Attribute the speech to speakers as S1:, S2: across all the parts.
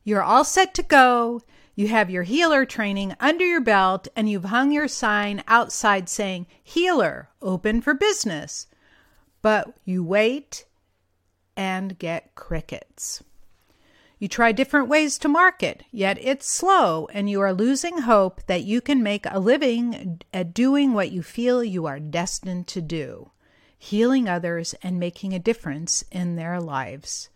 S1: You're all set to go. You have your healer training under your belt, and you've hung your sign outside saying, "Healer, open for business." But you wait and get crickets. You try different ways to market, yet it's slow, and you are losing hope that you can make a living at doing what you feel you are destined to do, healing others and making a difference in their lives.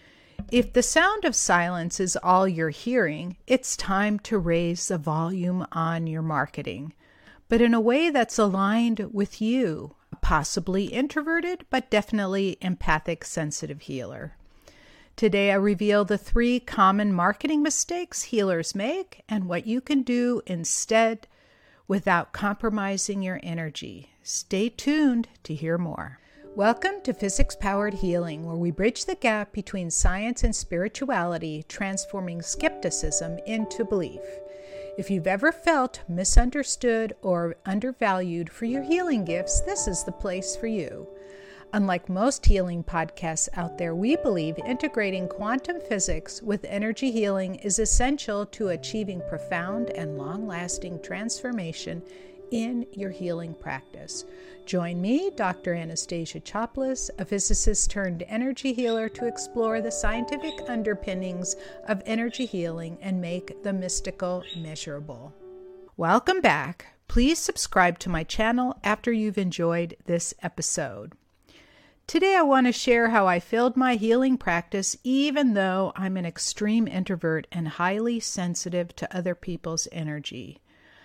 S1: If the sound of silence is all you're hearing, it's time to raise the volume on your marketing, but in a way that's aligned with you, possibly introverted, but definitely empathic, sensitive healer. Today, I reveal the 3 common marketing mistakes healers make and what you can do instead without compromising your energy. Stay tuned to hear more. Welcome to Physics-Powered Healing, where we bridge the gap between science and spirituality, transforming skepticism into belief. If you've ever felt misunderstood or undervalued for your healing gifts, this is the place for you. Unlike most healing podcasts out there, we believe integrating quantum physics with energy healing is essential to achieving profound and long-lasting transformation in your healing practice. Join me, Dr. Anastasia Chopelas, a physicist turned energy healer, to explore the scientific underpinnings of energy healing and make the mystical measurable. Welcome back. Please subscribe to my channel after you've enjoyed this episode. Today, I want to share how I filled my healing practice even though I'm an extreme introvert and highly sensitive to other people's energy.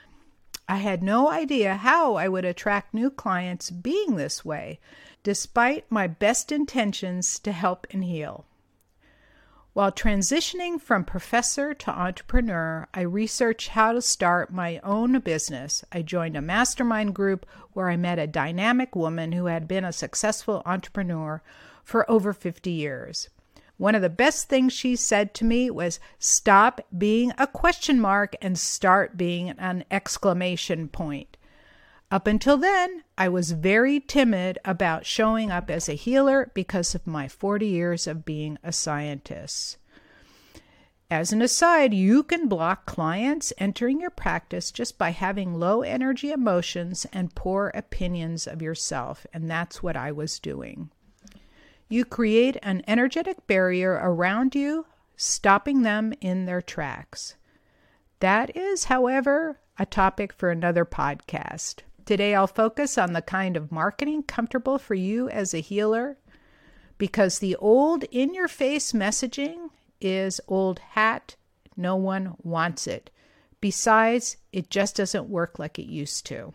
S1: I had no idea how I would attract new clients being this way, despite my best intentions to help and heal. While transitioning from professor to entrepreneur, I researched how to start my own business. I joined a mastermind group where I met a dynamic woman who had been a successful entrepreneur for over 50 years. One of the best things she said to me was, "Stop being a question mark and start being an exclamation point." Up until then, I was very timid about showing up as a healer because of my 40 years of being a scientist. As an aside, you can block clients entering your practice just by having low energy emotions and poor opinions of yourself, and that's what I was doing. You create an energetic barrier around you, stopping them in their tracks. That is, however, a topic for another podcast. Today, I'll focus on the kind of marketing comfortable for you as a healer, because the old in-your-face messaging is old hat. No one wants it. Besides, it just doesn't work like it used to.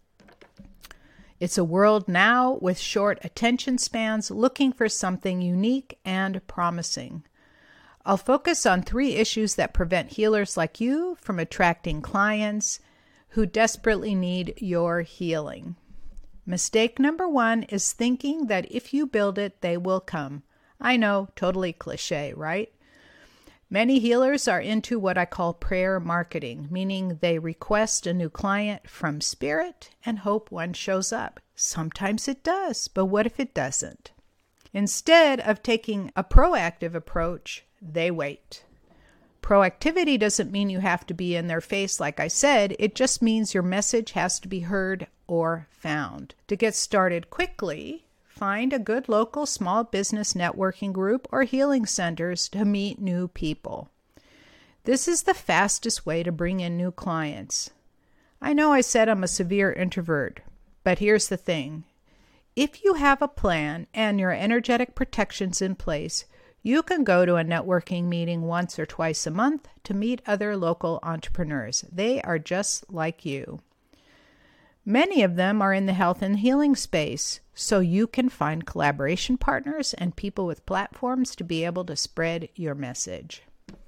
S1: It's a world now with short attention spans looking for something unique and promising. I'll focus on 3 issues that prevent healers like you from attracting clients who desperately need your healing. Mistake number 1 is thinking that if you build it, they will come. I know, totally cliche, right? Many healers are into what I call prayer marketing, meaning they request a new client from spirit and hope one shows up. Sometimes it does, but what if it doesn't? Instead of taking a proactive approach, they wait. Proactivity doesn't mean you have to be in their face, like I said. It just means your message has to be heard or found. To get started quickly, find a good local small business networking group or healing centers to meet new people. This is the fastest way to bring in new clients. I know I said I'm a severe introvert, but here's the thing. If you have a plan and your energetic protections in place, you can go to a networking meeting once or twice a month to meet other local entrepreneurs. They are just like you. Many of them are in the health and healing space, so you can find collaboration partners and people with platforms to be able to spread your message.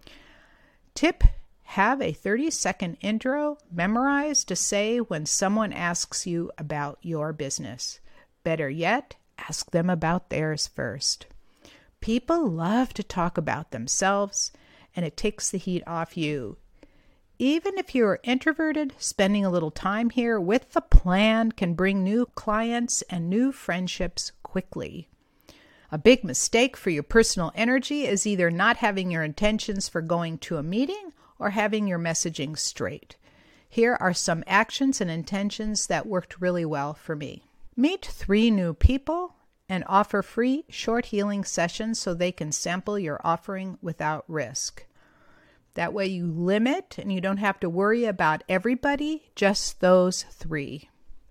S1: Tip: have a 30-second intro memorized to say when someone asks you about your business. Better yet, ask them about theirs first. People love to talk about themselves, and it takes the heat off you. Even if you're introverted, spending a little time here with the plan can bring new clients and new friendships quickly. A big mistake for your personal energy is either not having your intentions for going to a meeting or having your messaging straight. Here are some actions and intentions that worked really well for me. Meet 3 new people and offer free short healing sessions so they can sample your offering without risk. That way you limit and you don't have to worry about everybody, just those 3.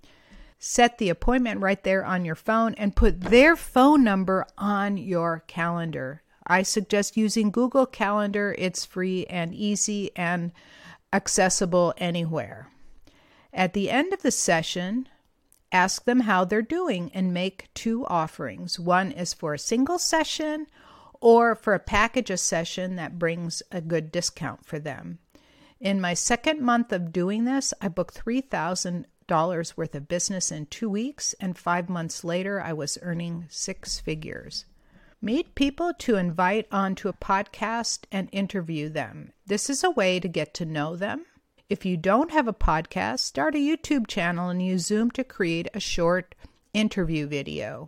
S1: Set the appointment right there on your phone and put their phone number on your calendar. I suggest using Google Calendar. It's free and easy and accessible anywhere. At the end of the session, ask them how they're doing and make 2 offerings. One is for a single session or for a package session that brings a good discount for them. In my 2nd month of doing this, I booked $3,000 worth of business in 2 weeks, and 5 months later, I was earning 6 figures. Meet people to invite onto a podcast and interview them. This is a way to get to know them. If you don't have a podcast, start a YouTube channel and use Zoom to create a short interview video.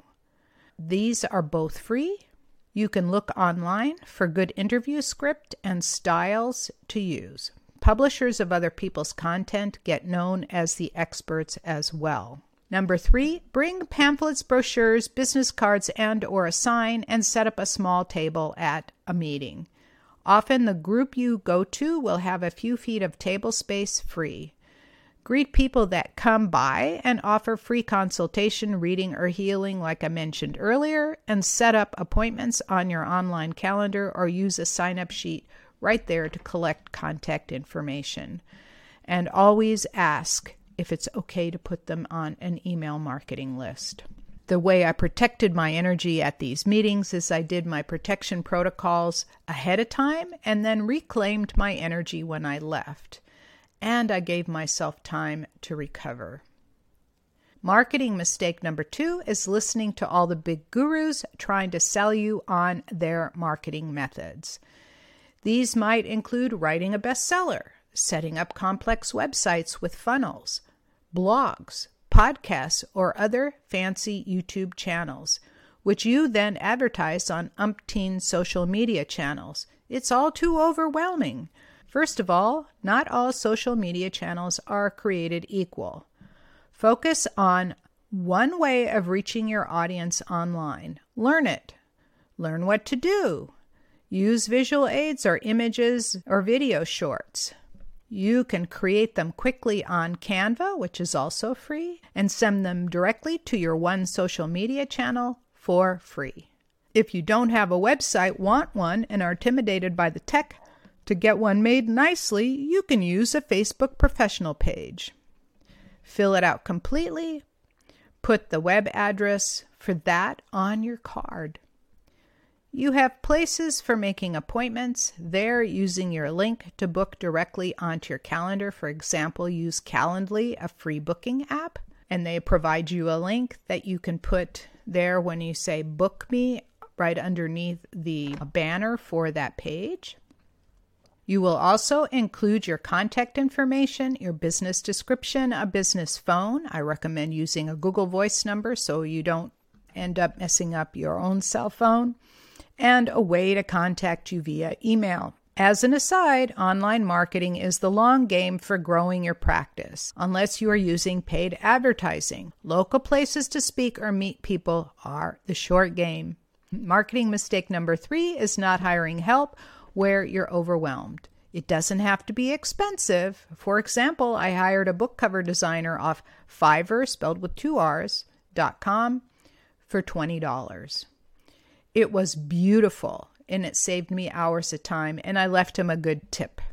S1: These are both free. You can look online for good interview script and styles to use. Publishers of other people's content get known as the experts as well. Number 3, bring pamphlets, brochures, business cards, and/or a sign and set up a small table at a meeting. Often the group you go to will have a few feet of table space free. Greet people that come by and offer free consultation, reading, or healing like I mentioned earlier, and set up appointments on your online calendar or use a sign-up sheet right there to collect contact information. And always ask if it's okay to put them on an email marketing list. The way I protected my energy at these meetings is I did my protection protocols ahead of time and then reclaimed my energy when I left. And I gave myself time to recover. Marketing mistake number 2 is listening to all the big gurus trying to sell you on their marketing methods. These might include writing a bestseller, setting up complex websites with funnels, blogs, podcasts, or other fancy YouTube channels, which you then advertise on umpteen social media channels. It's all too overwhelming. First of all, not all social media channels are created equal. Focus on one way of reaching your audience online. Learn it. Learn what to do. Use visual aids or images or video shorts. You can create them quickly on Canva, which is also free, and send them directly to your one social media channel for free. If you don't have a website, want one, and are intimidated by the tech to get one made nicely, you can use a Facebook professional page. Fill it out completely. Put the web address for that on your card. You have places for making appointments. There, using your link to book directly onto your calendar. For example, use Calendly, a free booking app, and they provide you a link that you can put there when you say book me right underneath the banner for that page. You will also include your contact information, your business description, a business phone. I recommend using a Google Voice number so you don't end up messing up your own cell phone, and a way to contact you via email. As an aside, online marketing is the long game for growing your practice, unless you are using paid advertising. Local places to speak or meet people are the short game. Marketing mistake number 3 is not hiring help where you're overwhelmed. It doesn't have to be expensive. For example, I hired a book cover designer off Fiverr, spelled with 2 R's.com, for $20. It was beautiful, and it saved me hours of time, and I left him a good tip.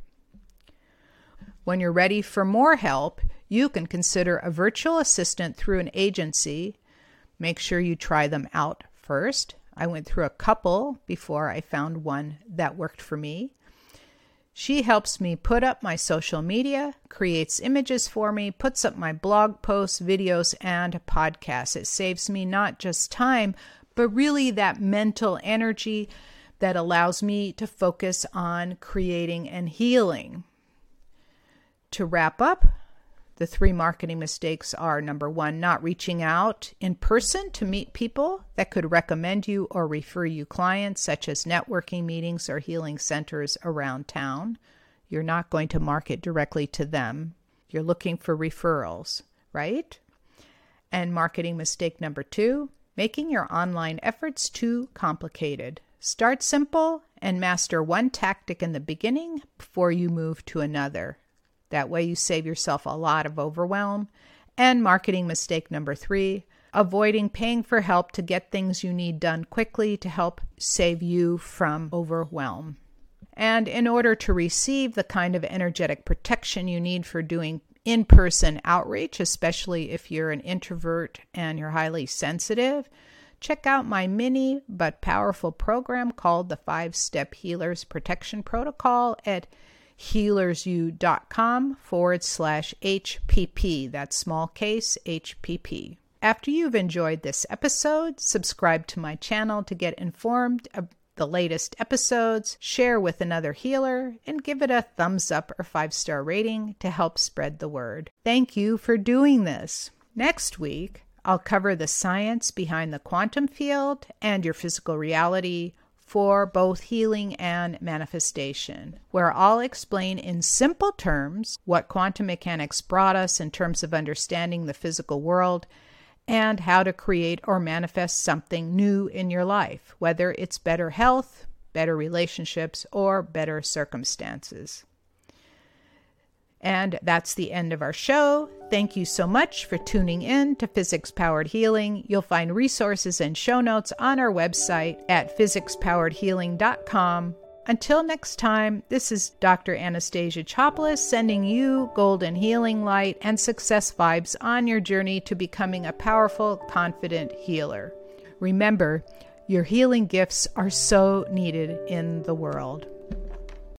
S1: When you're ready for more help, you can consider a virtual assistant through an agency. Make sure you try them out first. I went through a couple before I found one that worked for me. She helps me put up my social media, creates images for me, puts up my blog posts, videos, and podcasts. It saves me not just time, but really that mental energy that allows me to focus on creating and healing. To wrap up, The 3 marketing mistakes are: number 1, not reaching out in person to meet people that could recommend you or refer you clients, such as networking meetings or healing centers around town. You're not going to market directly to them. You're looking for referrals, right? And marketing mistake number 2, making your online efforts too complicated. Start simple and master one tactic in the beginning before you move to another. That way you save yourself a lot of overwhelm. And marketing mistake number 3, avoiding paying for help to get things you need done quickly to help save you from overwhelm. And in order to receive the kind of energetic protection you need for doing in-person outreach, especially if you're an introvert and you're highly sensitive, check out my mini but powerful program called the 5-Step Healers Protection Protocol at healersu.com/HPP. That's small case HPP. After you've enjoyed this episode, subscribe to my channel to get informed of the latest episodes, share with another healer, and give it a thumbs up or 5-star rating to help spread the word. Thank you for doing this. Next week, I'll cover the science behind the quantum field and your physical reality for both healing and manifestation, where I'll explain in simple terms what quantum mechanics brought us in terms of understanding the physical world and how to create or manifest something new in your life, whether it's better health, better relationships, or better circumstances. And that's the end of our show. Thank you so much for tuning in to Physics Powered Healing. You'll find resources and show notes on our website at physicspoweredhealing.com. Until next time, this is Dr. Anastasia Chopelas sending you golden healing light and success vibes on your journey to becoming a powerful, confident healer. Remember, your healing gifts are so needed in the world.